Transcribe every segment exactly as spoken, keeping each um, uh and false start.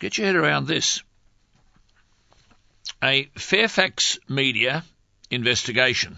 Get your head around this. A Fairfax Media investigation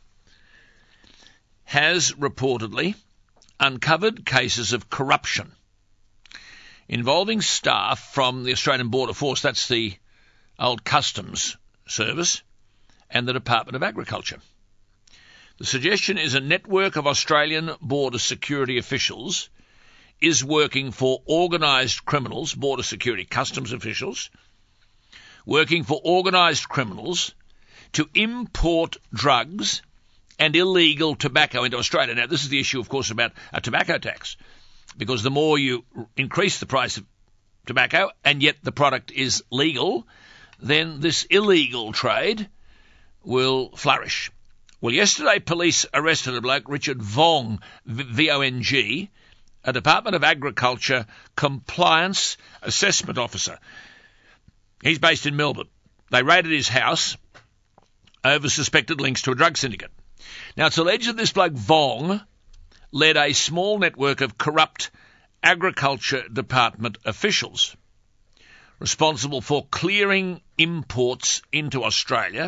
has reportedly uncovered cases of corruption involving staff from the Australian Border Force, that's the old Customs Service, and the Department of Agriculture. The suggestion is a network of Australian border security officials is working for organised criminals, border security customs officials, working for organised criminals to import drugs and illegal tobacco into Australia. Now, this is the issue, of course, about a tobacco tax, because the more you increase the price of tobacco and yet the product is legal, then this illegal trade will flourish. Well, yesterday police arrested a bloke, Richard Vong, V O N G, a Department of Agriculture compliance assessment officer. He's based in Melbourne. They raided his house over suspected links to a drug syndicate. Now, it's alleged that this bloke Vong led a small network of corrupt Agriculture Department officials responsible for clearing imports into Australia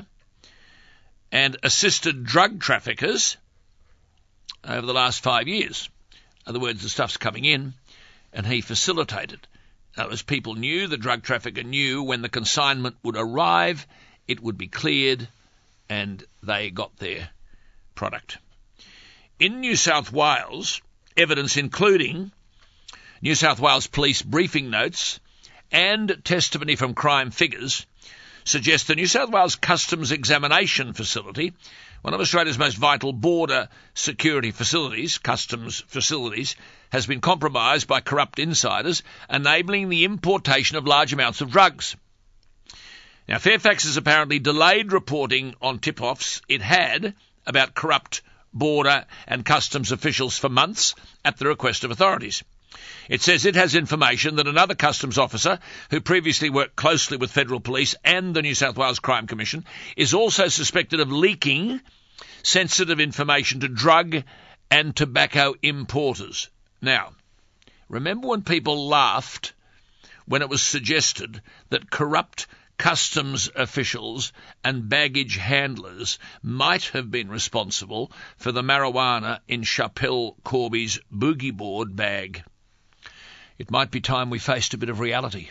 and assisted drug traffickers over the last five years. In other words, the stuff's coming in, and he facilitated. Now, as people knew, the drug trafficker knew when the consignment would arrive, it would be cleared, and they got their product. In New South Wales, evidence including New South Wales police briefing notes and testimony from crime figures suggests the New South Wales Customs Examination Facility, one of Australia's most vital border security facilities, customs facilities, has been compromised by corrupt insiders, enabling the importation of large amounts of drugs. Now, Fairfax has apparently delayed reporting on tip-offs it had about corrupt border and customs officials for months at the request of authorities. It says it has information that another customs officer who previously worked closely with federal police and the New South Wales Crime Commission is also suspected of leaking sensitive information to drug and tobacco importers. Now, remember when people laughed when it was suggested that corrupt customs officials and baggage handlers might have been responsible for the marijuana in Schapelle Corby's boogie board bag? It might be time we faced a bit of reality.